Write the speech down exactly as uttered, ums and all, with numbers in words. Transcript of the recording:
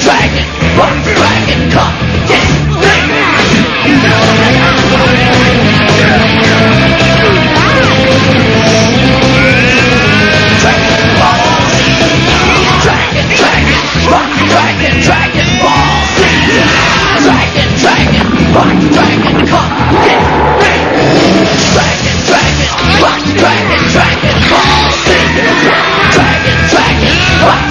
Dragon, rock, dragon, come get ready. Dragon Ball Z. Dragon, dragon, rock, dragon, dragon Ball Z. Dragon, dragon, rock, dragon, come get ready. Dragon, dragon, rock, dragon, dragon Ball Z. Dragon, dragon, rock.